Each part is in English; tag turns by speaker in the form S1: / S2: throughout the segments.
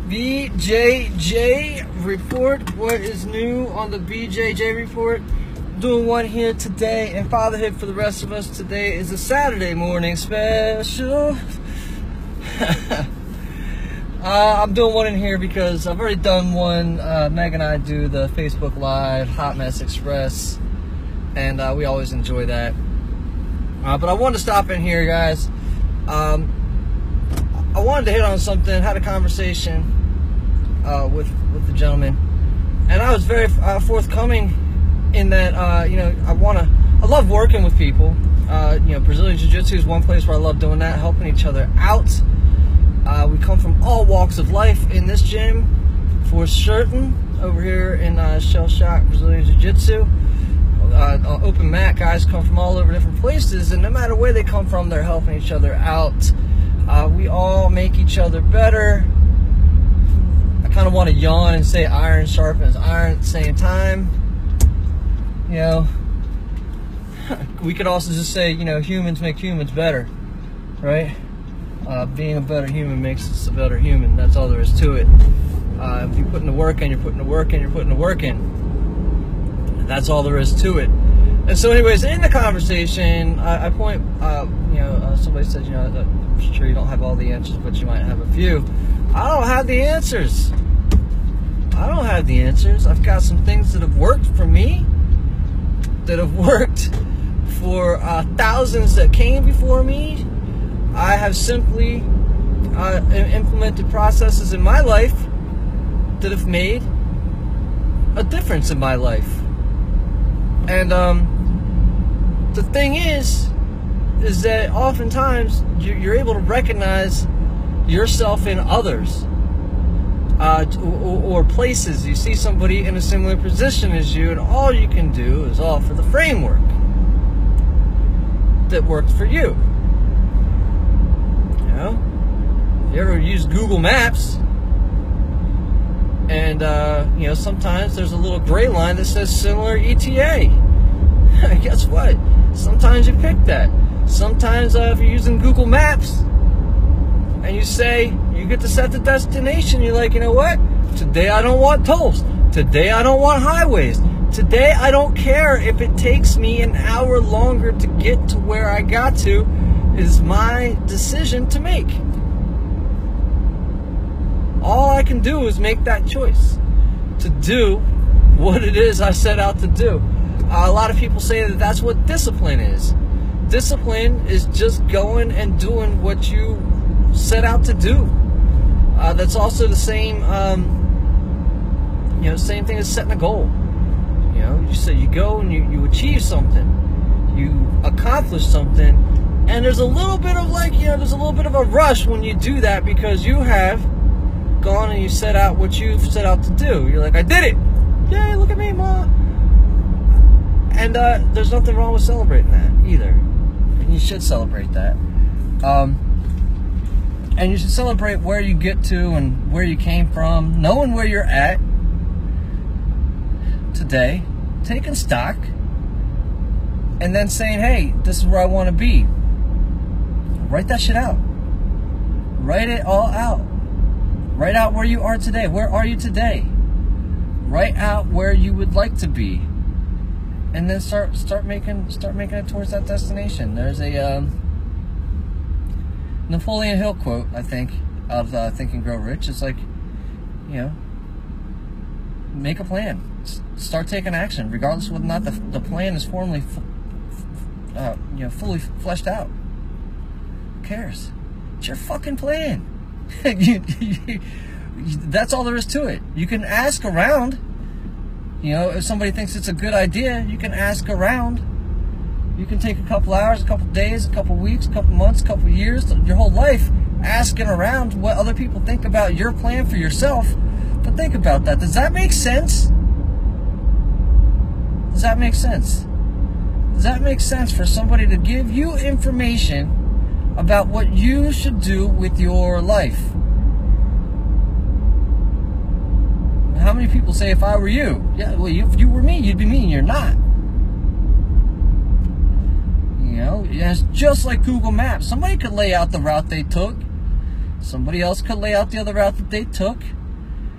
S1: BJJ Report. What is new on the BJJ Report? Doing one here today, and fatherhood for the rest of us. Today is a Saturday morning special. I'm doing one in here because I've already done one. Meg and I do the Facebook Live Hot Mess Express, and we always enjoy that. But I wanted to stop in here, guys. I wanted to hit on something. Had a conversation with the gentleman, and I was very forthcoming in that I love working with people. Brazilian Jiu-Jitsu is one place where I love doing that, helping each other out. We come from all walks of life in this gym, for certain. Over here in Shell Shock Brazilian Jiu-Jitsu, open mat guys come from all over different places, and no matter where they come from, they're helping each other out. We all make each other better. I kind of want to yawn and say iron sharpens iron at the same time. We could also just say, humans make humans better, right? Being a better human makes us a better human. That's all there is to it. If you're putting the work in, you're putting the work in, you're putting the work in. That's all there is to it. And so anyways, in the conversation, I point, somebody said, I'm sure you don't have all the answers, but you might have a few. I don't have the answers. I've got some things that have worked for me, that have worked for thousands that came before me. I have simply implemented processes in my life that have made a difference in my life. And the thing is that oftentimes you're able to recognize yourself in others or places. You see somebody in a similar position as you, and all you can do is offer the framework that worked for you. You ever use Google Maps? And sometimes there's a little gray line that says similar ETA. Guess what? Sometimes you pick that. Sometimes if you're using Google Maps and you get to set the destination, you're like, you know what? Today I don't want tolls. Today I don't want highways. Today I don't care if it takes me an hour longer to get to where I got to. Is my decision to make. All I can do is make that choice to do what it is I set out to do. A lot of people say that that's what discipline is. Discipline is just going and doing what you set out to do. That's also the same, same thing as setting a goal. You go and you achieve something, you accomplish something, and there's a little bit of there's a little bit of a rush when you do that, because you have gone and you set out what you've set out to do. You're like, I did it! Yay, look at me, Ma! And there's nothing wrong with celebrating that either. And you should celebrate that. And you should celebrate where you get to and where you came from, knowing where you're at today, taking stock, and then saying, hey, this is where I want to be. Write that shit out. Write it all out. Write out where you are today. Where are you today? Write out where you would like to be, and then start making it towards that destination. There's a Napoleon Hill quote, I think, out of Think and Grow Rich. It's like, make a plan. Start taking action, regardless of whether or not the plan is formally, fully fleshed out. Who cares? It's your fucking plan. That's all there is to it. You can ask around. If somebody thinks it's a good idea, you can ask around. You can take a couple hours, a couple days, a couple weeks, a couple months, a couple years, your whole life asking around what other people think about your plan for yourself. But think about that. Does that make sense? Does that make sense? Does that make sense for somebody to give you information about what you should do with your life? How many people say, if I were you? Yeah, well, if you were me, you'd be me, and you're not. It's just like Google Maps. Somebody could lay out the route they took. Somebody else could lay out the other route that they took.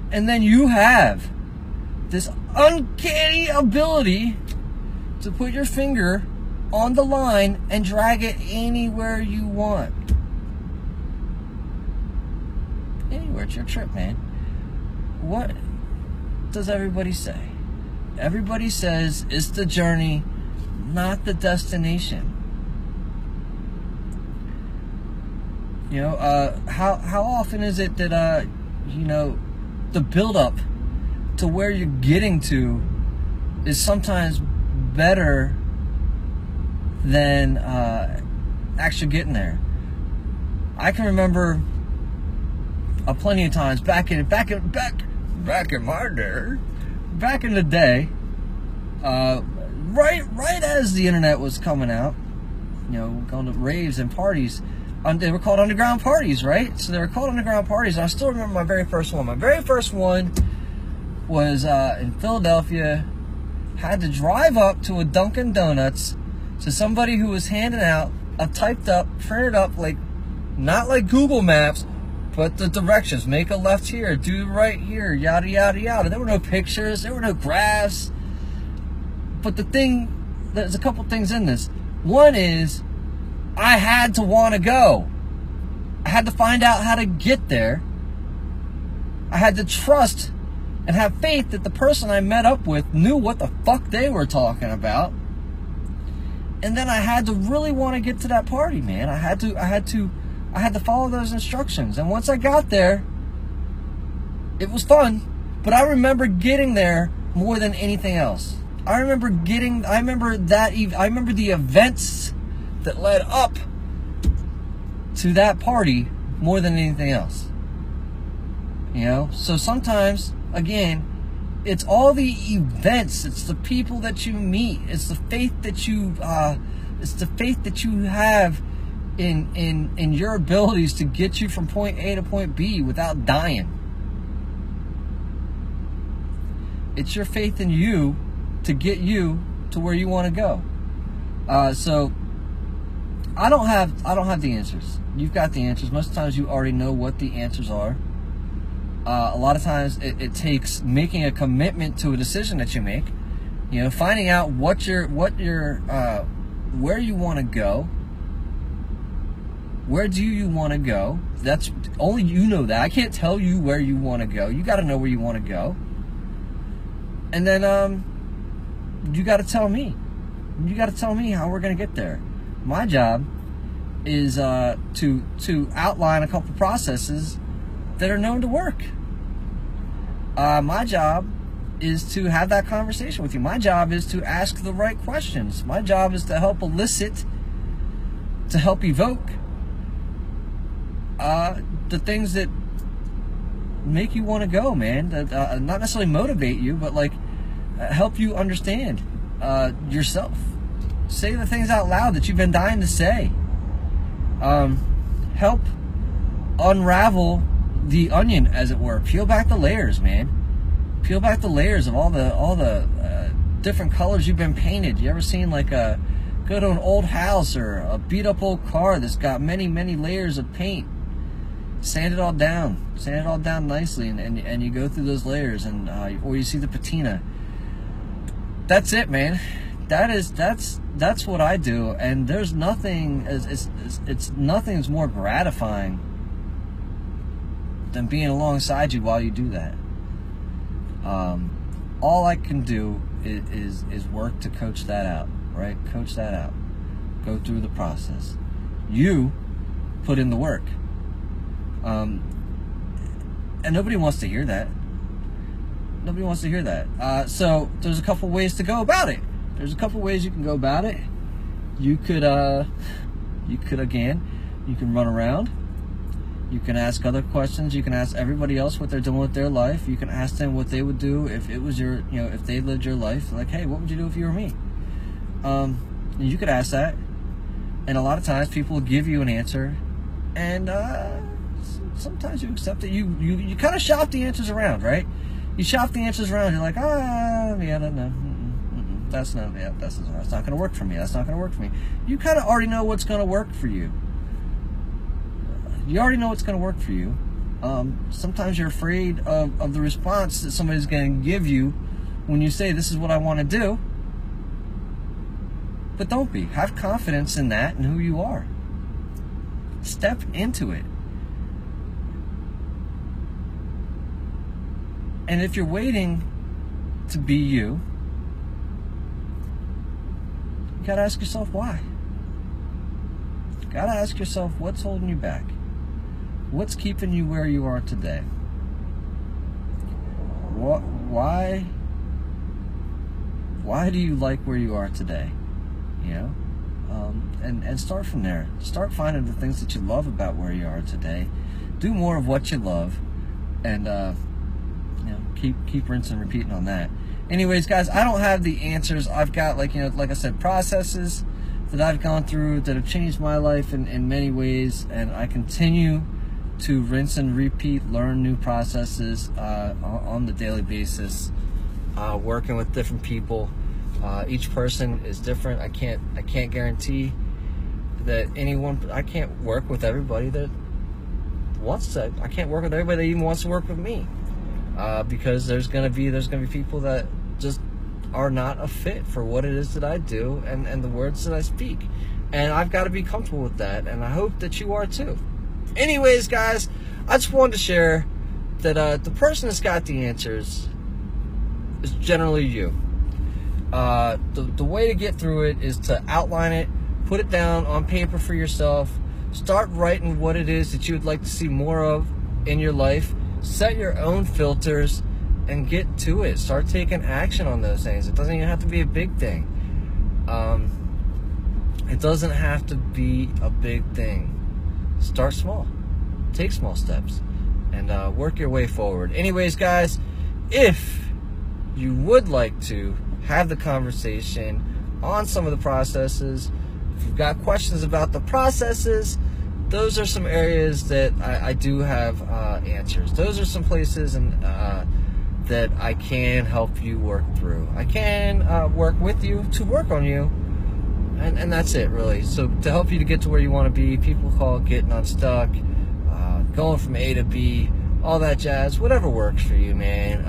S1: And then you have this uncanny ability to put your finger on the line and drag it anywhere you want. Anywhere, it's your trip, man. What does everybody say? Everybody says it's the journey, not the destination. You know, how often is it that, you know, the build-up to where you're getting to is sometimes better than actually getting there. I can remember plenty of times back in my day, back in the day, right as the internet was coming out, you know, going to raves and parties. They were called underground parties, right? So they were called underground parties. And I still remember my very first one. My very first one was in Philadelphia. Had to drive up to a Dunkin' Donuts to somebody who was handing out a typed up, printed up, like, not like Google Maps, but the directions. Make a left here, do right here, yada, yada, yada. There were no pictures. There were no graphs. But there's a couple things in this. One is, I had to want to go. I had to find out how to get there. I had to trust and have faith that the person I met up with knew what the fuck they were talking about. And then I had to really want to get to that party, man. I had to follow those instructions. And once I got there, it was fun. But I remember getting there more than anything else. I remember the events that led up to that party more than anything else. You know? So sometimes, again, it's all the events, it's the people that you meet, it's the faith that you have in your abilities to get you from point A to point B without dying. It's your faith in you to get you to where you want to go. So I don't have the answers. You've got the answers. Most of the times you already know what the answers are. A lot of times it takes making a commitment to a decision that you make. You know, finding out where you want to go. Where do you want to go? That's only you know that. I can't tell you where you want to go. You got to know where you want to go. And then you got to tell me. You got to tell me how we're going to get there. My job is to outline a couple processes that are known to work. My job is to have that conversation with you. My job is to ask the right questions. My job is to help elicit, to help evoke the things that make you want to go, man. That not necessarily motivate you, but like help you understand yourself. Say the things out loud that you've been dying to say. Help unravel the onion, as it were. Peel back the layers, man. Peel back the layers of all the different colors you've been painted. You ever seen like go to an old house or a beat up old car that's got many layers of paint? Sand it all down nicely, and you go through those layers, and or you see the patina. That's it, man. That's what I do, and there's nothing. It's nothing's more gratifying than being alongside you while you do that. All I can do is work to coach that out, right? Coach that out. Go through the process. You put in the work. And nobody wants to hear that. Nobody wants to hear that. So there's a couple ways to go about it. There's a couple ways you can go about it. You could run around. You can ask other questions. You can ask everybody else what they're doing with their life. You can ask them what they would do if it was if they lived your life. Like, hey, what would you do if you were me? You could ask that. And a lot of times people will give you an answer. And sometimes you accept it. You kind of shop the answers around, right? You shop the answers around. You're like, yeah, no. That's not going to work for me. That's not going to work for me. You kind of already know what's going to work for you. You already know what's going to work for you. Sometimes you're afraid of the response that somebody's going to give you when you say, this is what I want to do. But don't be. Have confidence in that and who you are. Step into it. And if you're waiting to be you, you gotta ask yourself why. You gotta ask yourself what's holding you back. What's keeping you where you are today? Why do you like where you are today? You know, and start from there. Start finding the things that you love about where you are today. Do more of what you love, and keep rinsing and repeating on that. Anyways, guys, I don't have the answers. I've got, like I said, processes that I've gone through that have changed my life in many ways, and I continue to rinse and repeat, learn new processes on the daily basis, working with different people. Each person is different. I can't guarantee that I can't work with everybody that wants to. I can't work with everybody that even wants to work with me, because there's gonna be people that just are not a fit for what it is that I do and the words that I speak, and I've got to be comfortable with that, and I hope that you are too. Anyways, guys, I just wanted to share that the person that's got the answers is generally you. The way to get through it is to outline it, put it down on paper for yourself, start writing what it is that you would like to see more of in your life, set your own filters, and get to it. Start taking action on those things. It doesn't even have to be a big thing. It doesn't have to be a big thing. Start small. Take small steps and work your way forward. Anyways, guys, if you would like to have the conversation on some of the processes, if you've got questions about the processes, those are some areas that I do have answers. Those are some places that I can help you work through. I can work with you to work on you, and that's it, really. So to help you to get to where you want to be, people call it getting unstuck, going from A to B, all that jazz, whatever works for you, man.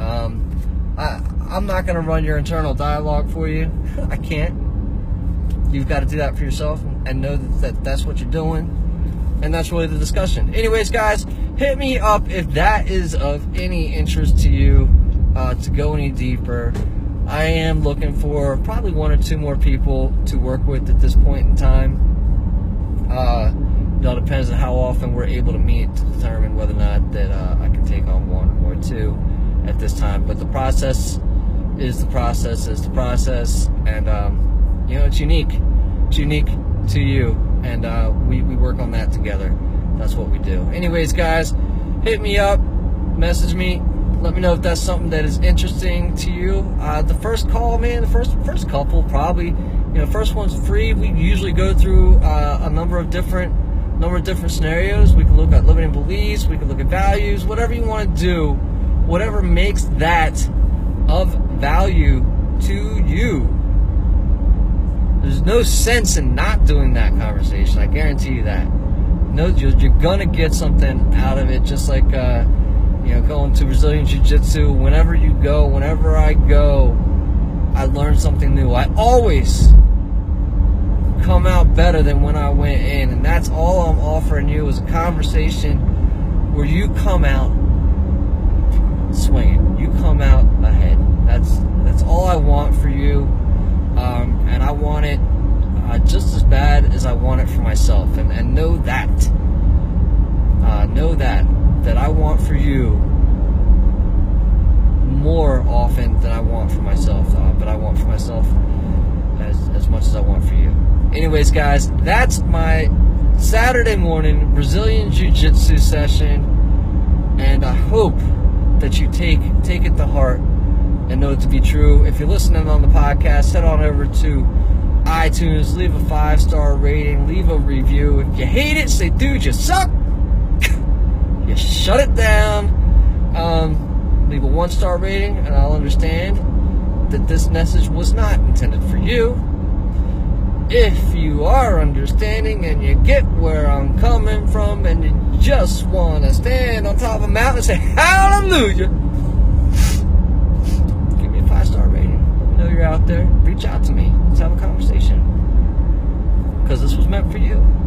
S1: I'm not going to run your internal dialogue for you. I can't. You've got to do that for yourself and know that that's what you're doing, and that's really the discussion. Anyways, guys, hit me up if that is of any interest to you, to go any deeper. I am looking for probably 1 or 2 more people to work with at this point in time. It all depends on how often we're able to meet to determine whether or not that I can take on 1 or 2 at this time. But the process is the process, and it's unique. It's unique to you, and we work on that together. That's what we do. Anyways, guys, hit me up, message me, let me know if that's something that is interesting to you. The first call, man, the first couple probably, first one's free. We usually go through a number of different scenarios. We can look at limiting beliefs, we can look at values, whatever you want to do, whatever makes that of value to you. There's no sense in not doing that conversation. I guarantee you that. No, you're gonna get something out of it. Just like going to Brazilian Jiu-Jitsu. Whenever I go, I learn something new. I always come out better than when I went in, and that's all I'm offering you is a conversation where you come out swinging. You come out ahead. That's all I want for you, and I want it just as bad as I want it for myself. And know that. Know that I want for you more often than I want for myself. But I want for myself as much as I want for you. Anyways, guys, that's my Saturday morning Brazilian Jiu-Jitsu session, and I hope that you take it to heart and know it to be true. If you're listening on the podcast, head on over to iTunes, leave a 5-star rating, leave a review. If you hate it, say, dude, you suck. You shut it down. Leave a 1-star rating, and I'll understand that this message was not intended for you. If you are understanding and you get where I'm coming from and you just want to stand on top of a mountain and say hallelujah, give me a 5-star rating. You know you're out there. Reach out to me. Let's have a conversation. Because this was meant for you.